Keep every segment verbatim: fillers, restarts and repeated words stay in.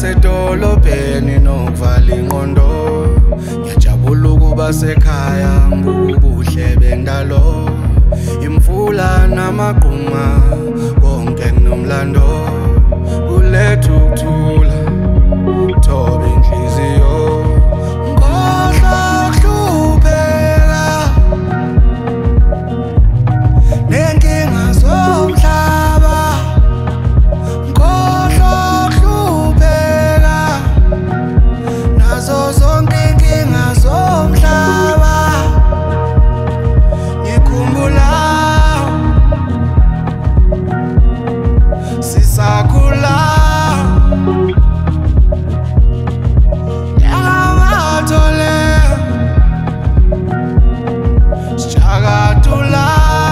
yasedolobheni nokuvala ingqondo. Ngiyajabula ukuba sekhaya ngobuhle bendalo. Imvula namagquma konke kunomlando. Kuletha ukuthula thoba inhliziyo. Ngohla ukuhlupheka nenkinga zomhlaba. Ngohla ukuhlupheka nazo zonke inkinga zomhlaba. Ngikhumbula sisakhula Yamathole sijakatula.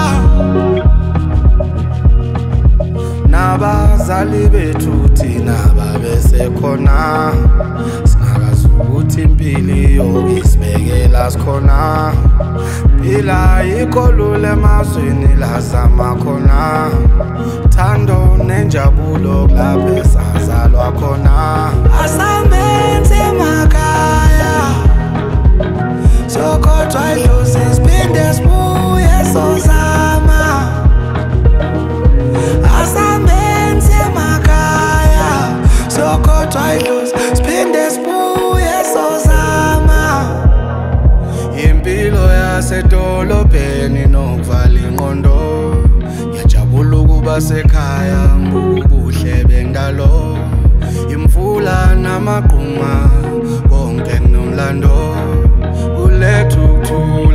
Nabazali bethu thina babesekhona, singakazi ukuthi impilo iyokisibekela sikhona. Phila yikho lula emazweni lazama khona. Thando nenjabulo kulapho esazalwa khona. Asambenze emakhaya sokhothwa idlozi siphinde sibuye sozama. Asambenze emakhaya sokhothwa idlozi siphinde sibuye sozama. Impilo yasedolobheni nokuvala ingqondo. Ngiyajabula ukuba sekhaya ngobuhle bendalo. Imvula namagquma konke kunomlando. Kuletha ukuthula